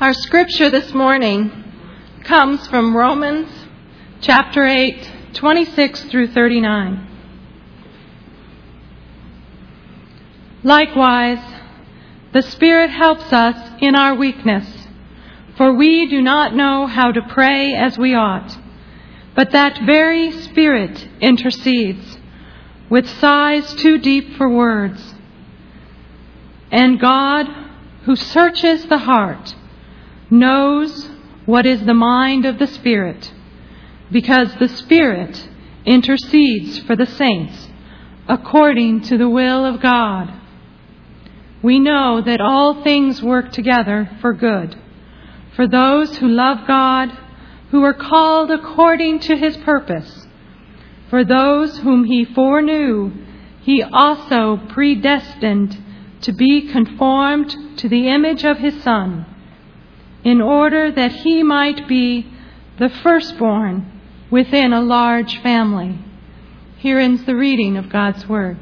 Our scripture this morning comes from Romans chapter 8, 26 through 39. Likewise, the Spirit helps us in our weakness, for we do not know how to pray as we ought, but that very Spirit intercedes with sighs too deep for words. And God, who searches the heart, knows what is the mind of the Spirit, because the Spirit intercedes for the saints according to the will of God. We know that all things work together for good, for those who love God, who are called according to His purpose. For those whom He foreknew, He also predestined to be conformed to the image of His Son, in order that He might be the firstborn within a large family. Here ends the reading of God's Word.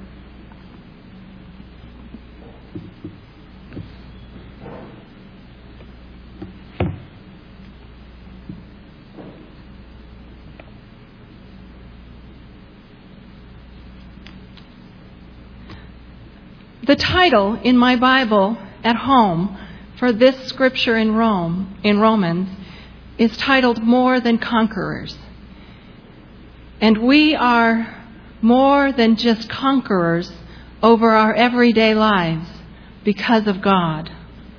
The title in my Bible at home for this scripture in Romans, is titled More Than Conquerors. And we are more than just conquerors over our everyday lives because of God.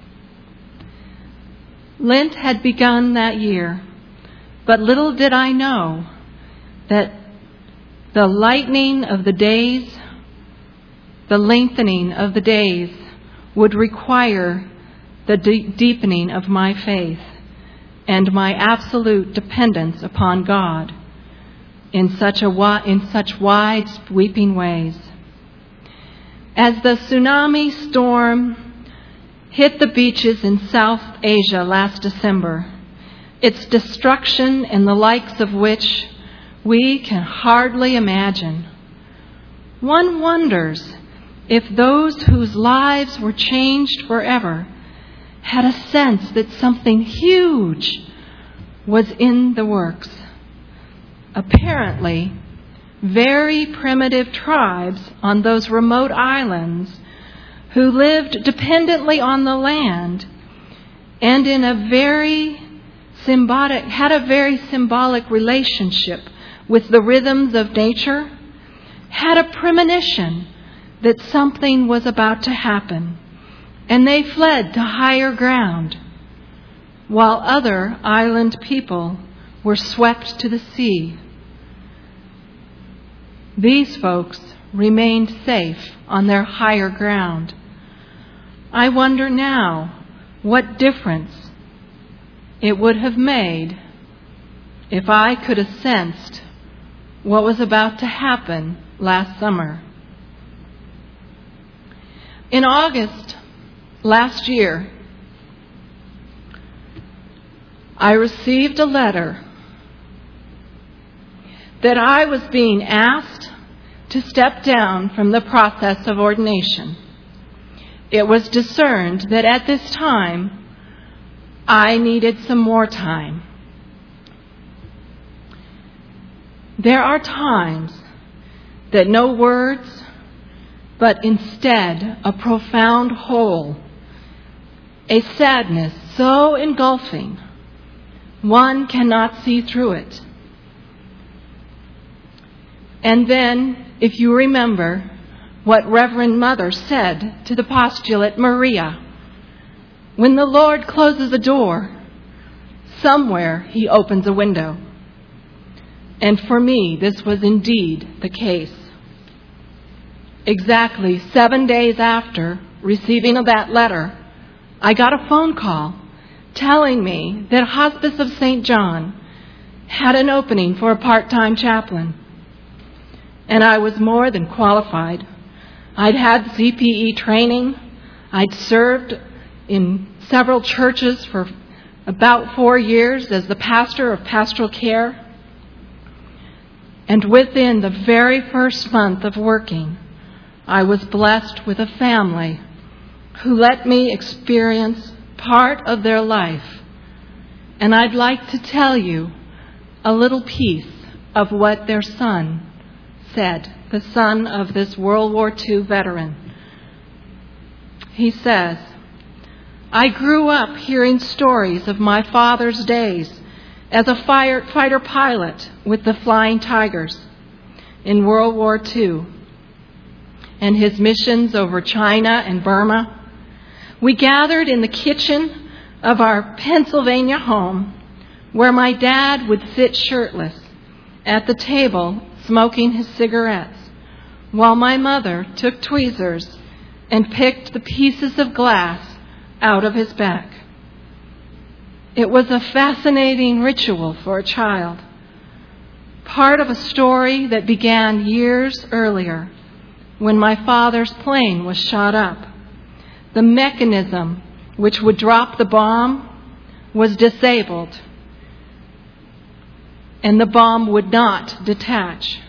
Lent had begun that year, but little did I know that the lightening of the days, the lengthening of the days, would require the deepening of my faith and my absolute dependence upon God in such wide, sweeping ways. As the tsunami storm hit the beaches in South Asia last December, its destruction and the likes of which we can hardly imagine, one wonders if those whose lives were changed forever had a sense that something huge was in the works. Apparently, very primitive tribes on those remote islands who lived dependently on the land and had a very symbolic relationship with the rhythms of nature, had a premonition that something was about to happen, and they fled to higher ground, while other island people were swept to the sea. These folks remained safe on their higher ground. I wonder now what difference it would have made if I could have sensed what was about to happen last summer. In August last year, I received a letter that I was being asked to step down from the process of ordination. It was discerned that at this time, I needed some more time. There are times that no words, but instead a profound hole, a sadness so engulfing, one cannot see through it. And then, if you remember what Reverend Mother said to the postulate Maria, when the Lord closes a door, somewhere He opens a window. And for me, this was indeed the case. Exactly 7 days after receiving that letter, I got a phone call telling me that Hospice of St. John had an opening for a part-time chaplain. And I was more than qualified. I'd had CPE training. I'd served in several churches for about 4 years as the pastor of pastoral care. And within the very first month of working, I was blessed with a family who let me experience part of their life. And I'd like to tell you a little piece of what their son said, the son of this World War II veteran. He says, "I grew up hearing stories of my father's days as a fighter pilot with the Flying Tigers in World War II and his missions over China and Burma. We gathered in the kitchen of our Pennsylvania home where my dad would sit shirtless at the table smoking his cigarettes while my mother took tweezers and picked the pieces of glass out of his back. It was a fascinating ritual for a child, part of a story that began years earlier when my father's plane was shot up. The mechanism which would drop the bomb was disabled, and the bomb would not detach.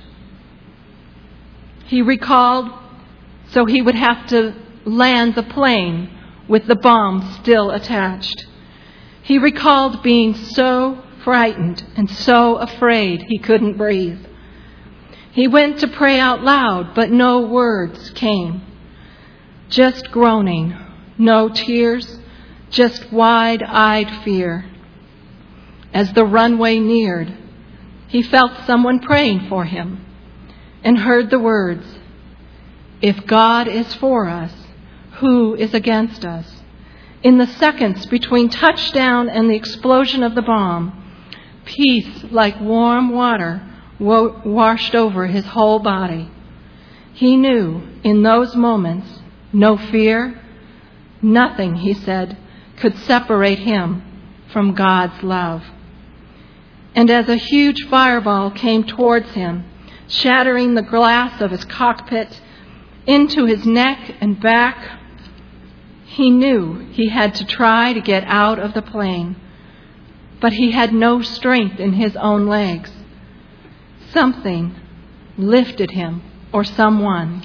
He recalled, so he would have to land the plane with the bomb still attached. He recalled being so frightened and so afraid he couldn't breathe. He went to pray out loud, but no words came. Just groaning, no tears, just wide-eyed fear. As the runway neared, he felt someone praying for him and heard the words, "If God is for us, who is against us?" In the seconds between touchdown and the explosion of the bomb, peace like warm water washed over his whole body. He knew in those moments no fear, nothing, he said, could separate him from God's love. And as a huge fireball came towards him, shattering the glass of his cockpit into his neck and back, he knew he had to try to get out of the plane, but he had no strength in his own legs. Something lifted him, or someone.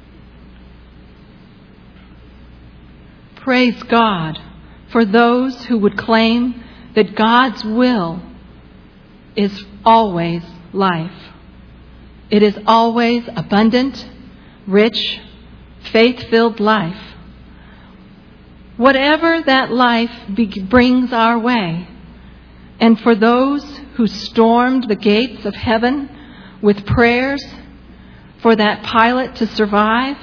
Praise God for those who would claim that God's will is always life. It is always abundant, rich, faith-filled life. Whatever that life brings our way, and for those who stormed the gates of heaven with prayers for that pilot to survive,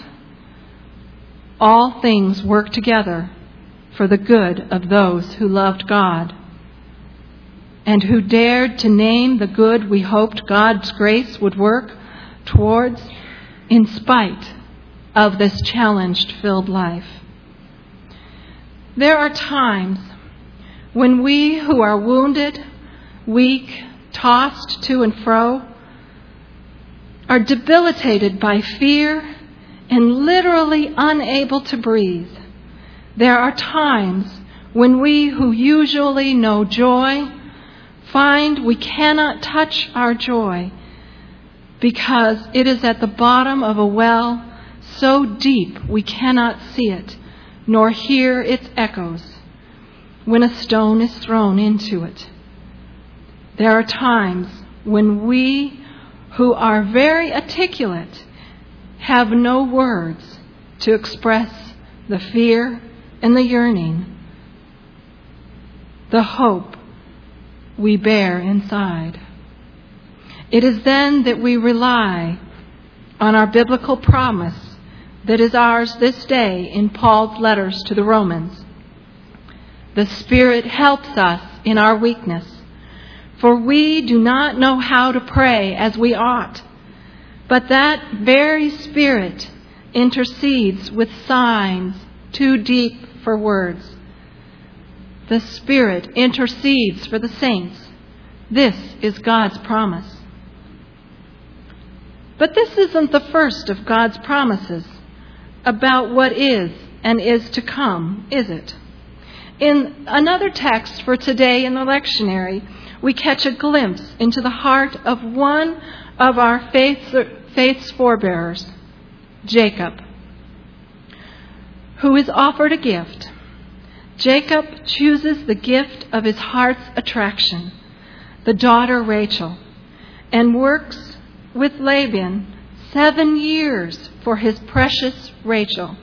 all things work together for the good of those who loved God and who dared to name the good we hoped God's grace would work towards in spite of this challenge-filled life. There are times when we who are wounded, weak, tossed to and fro, are debilitated by fear and literally unable to breathe. There are times when we who usually know joy find we cannot touch our joy because it is at the bottom of a well so deep we cannot see it nor hear its echoes when a stone is thrown into it. There are times when we who are very articulate have no words to express the fear and the yearning, the hope we bear inside. It is then that we rely on our biblical promise that is ours this day in Paul's letters to the Romans. The Spirit helps us in our weakness, for we do not know how to pray as we ought, but that very Spirit intercedes with signs too deep for words. The Spirit intercedes for the saints. This is God's promise. But this isn't the first of God's promises about what is and is to come, is it? In another text for today in the lectionary, we catch a glimpse into the heart of one of our faith's forebearers, Jacob, who is offered a gift. Jacob chooses the gift of his heart's attraction, the daughter Rachel, and works with Laban 7 years for his precious Rachel.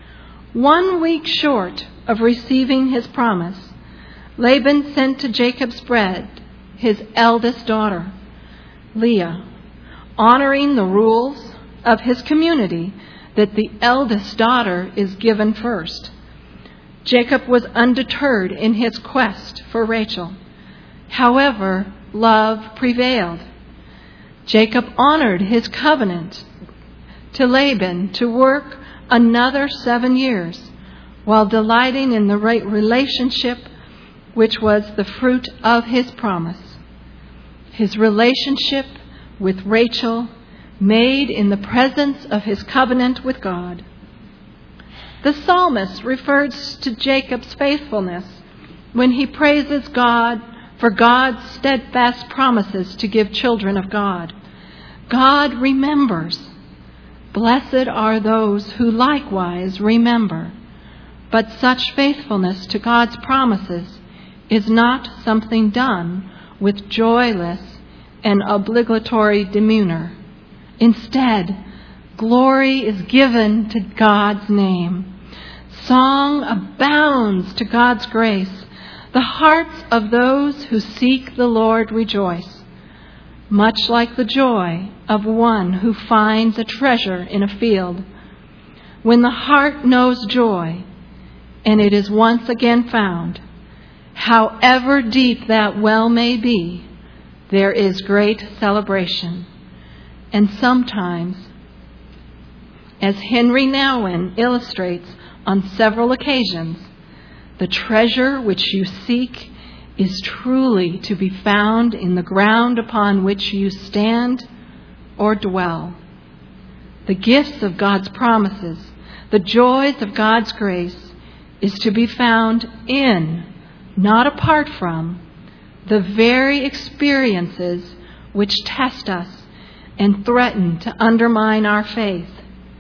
1 week short of receiving his promise, Laban sent to Jacob's bed his eldest daughter, Leah, honoring the rules of his community that the eldest daughter is given first. Jacob was undeterred in his quest for Rachel. However, love prevailed. Jacob honored his covenant to Laban to work another 7 years while delighting in the right relationship which was the fruit of his promise. His relationship with Rachel made in the presence of his covenant with God. The psalmist refers to Jacob's faithfulness when he praises God for God's steadfast promises to give children of God. God remembers. Blessed are those who likewise remember. But such faithfulness to God's promises is not something done with joyless and obligatory demeanor. Instead, glory is given to God's name. Song abounds to God's grace. The hearts of those who seek the Lord rejoice, much like the joy of one who finds a treasure in a field. When the heart knows joy, and it is once again found, however deep that well may be, there is great celebration. And sometimes, as Henry Nouwen illustrates on several occasions, the treasure which you seek is truly to be found in the ground upon which you stand or dwell. The gifts of God's promises, the joys of God's grace, is to be found in, not apart from, the very experiences which test us and threaten to undermine our faith.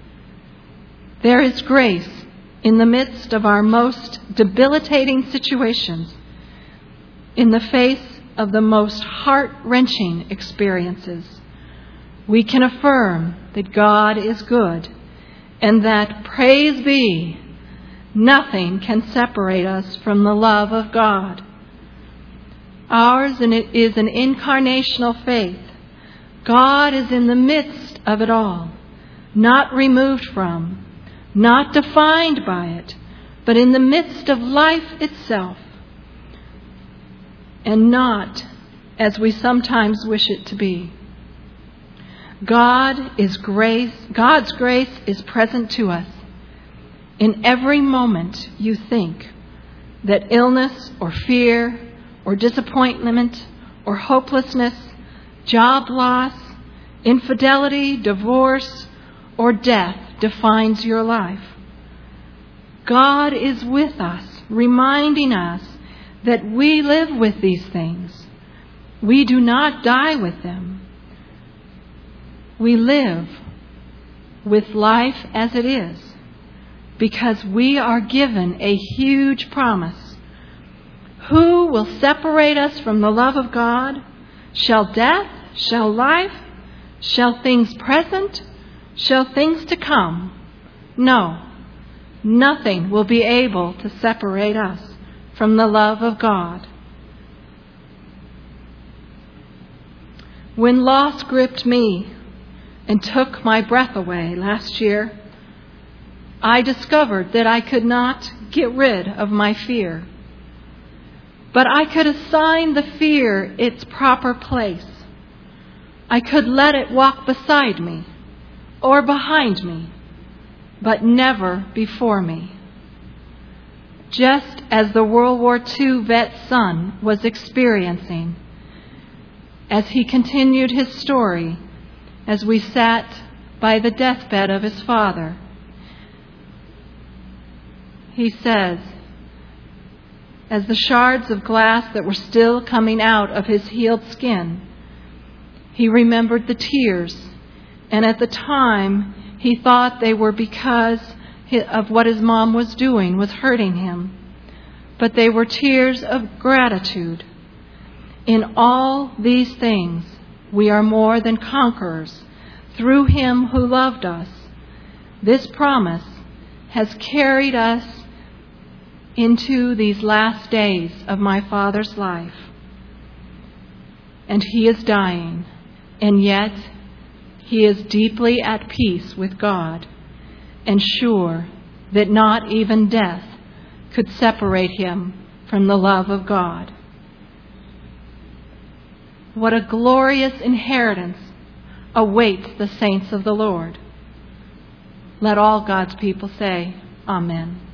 There is grace in the midst of our most debilitating situations, in the face of the most heart-wrenching experiences. We can affirm that God is good and that, praise be, nothing can separate us from the love of God. Ours is an incarnational faith. God is in the midst of it all, not removed from, not defined by it, but in the midst of life itself, and not as we sometimes wish it to be. God's grace is present to us. In every moment you think that illness or fear or disappointment or hopelessness, job loss, infidelity, divorce, or death defines your life, God is with us, reminding us that we live with these things. We do not die with them. We live with life as it is, because we are given a huge promise. Who will separate us from the love of God? Shall death? Shall life? Shall things present? Shall things to come? No, nothing will be able to separate us from the love of God. When loss gripped me and took my breath away last year, I discovered that I could not get rid of my fear. But I could assign the fear its proper place. I could let it walk beside me or behind me, but never before me. Just as the World War II vet's son was experiencing, as he continued his story as we sat by the deathbed of his father. He says, as the shards of glass that were still coming out of his healed skin, he remembered the tears, and at the time he thought they were because of what his mom was doing was hurting him. but they were tears of gratitude. In all these things, we are more than conquerors through Him who loved us. This promise has carried us into these last days of my Father's life. And He is dying, and yet He is deeply at peace with God and sure that not even death could separate Him from the love of God. What a glorious inheritance awaits the saints of the Lord. Let all God's people say, Amen.